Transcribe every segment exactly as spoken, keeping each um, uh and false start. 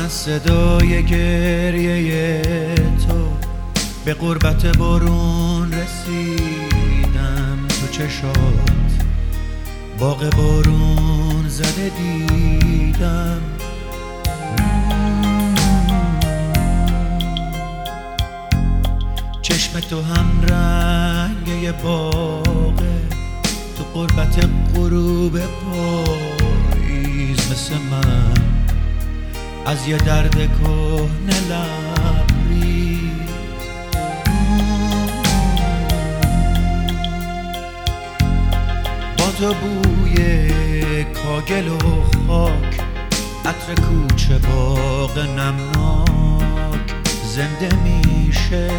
از صدای گریه تو به غربت بارون رسیدم، تو چشات باغ بارون زده دیدم. چشم تو هم رنگ باغه، تو غربت غروب پاییز مثل من از یه درد کهنه لبریز. با تو بوی کاگل و خاک، عطر کوچه باغ نمناک زنده میشه.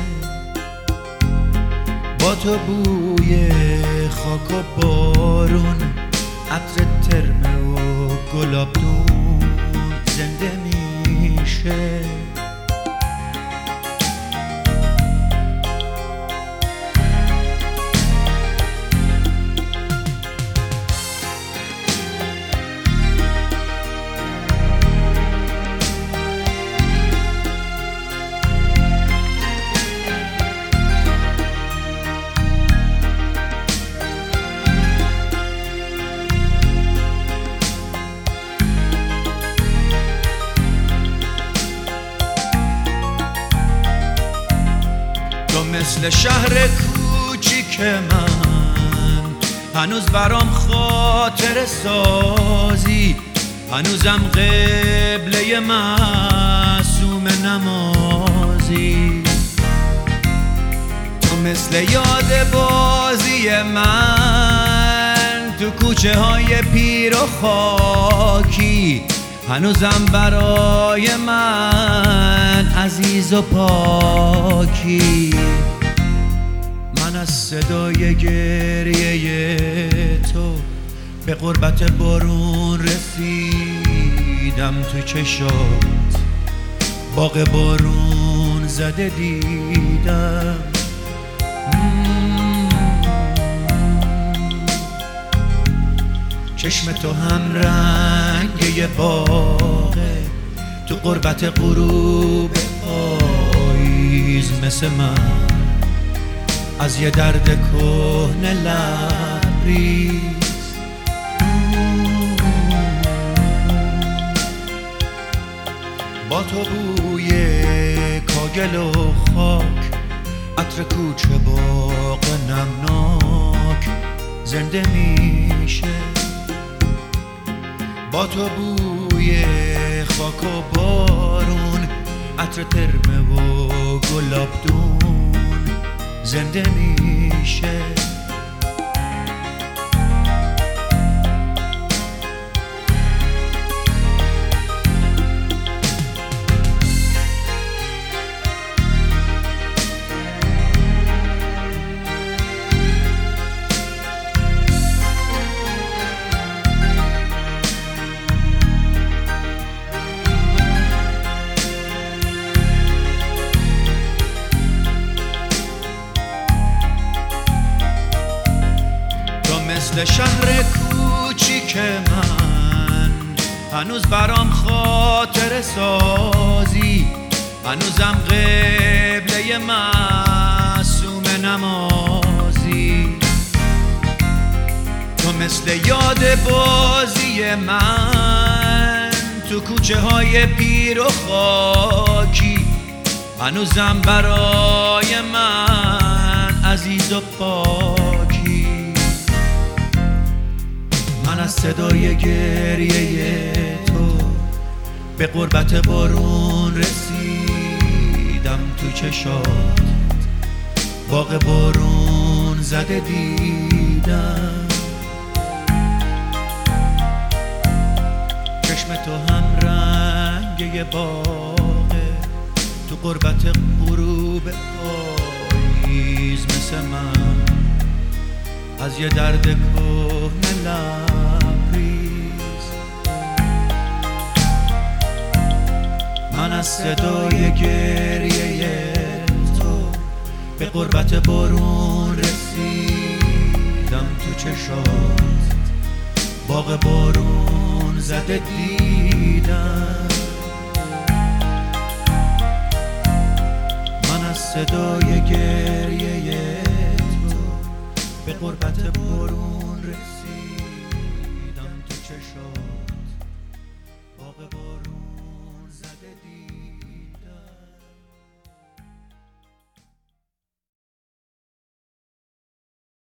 با تو بوی خاک و بارون، عطر ترمه و گلابدون زنده میشه. مثل شهر کوچیک من هنوز برام خاطر سازی، هنوزم قبله معصوم نمازی. تو مثل یاد بازی من تو کوچه های پیر و خاکی، هنوزم برای من عزیز و پاکی. من از صدای گریه تو به غربت بارون رسیدم، تو چشات باغ بارون زده دیدم. چشم تو هم رنگ یه باغه، تو غربت غروب پاییز مثل من از یه درد کهنه لبریز. با تو بوی کاگل و خاک، عطر کوچه باغ نمناک زنده میشه. با تو بوی خاک و بارون، عطر ترمه و گلابدون زنده میشه. مثل شهر کوچیک من هنوز برام خاطر سازی، هنوزم قبله معصوم نمازی. تو مثل یاد بازی من تو کوچه های پیر و خاکی، هنوزم برای من عزیز و پاکی. من از صدای گریه تو به غربت بارون رسیدم، تو چشات باغ بارون زده دیدم. چشم تو هم رنگ یه باغه، تو غربت غروب پاییز مثل من از یه درد کهنه لبریز. من از صدای گریه تو به غربت بارون رسیدم، تو چشات باغ بارون زده دیدم. صدای گریه تو به قربت برون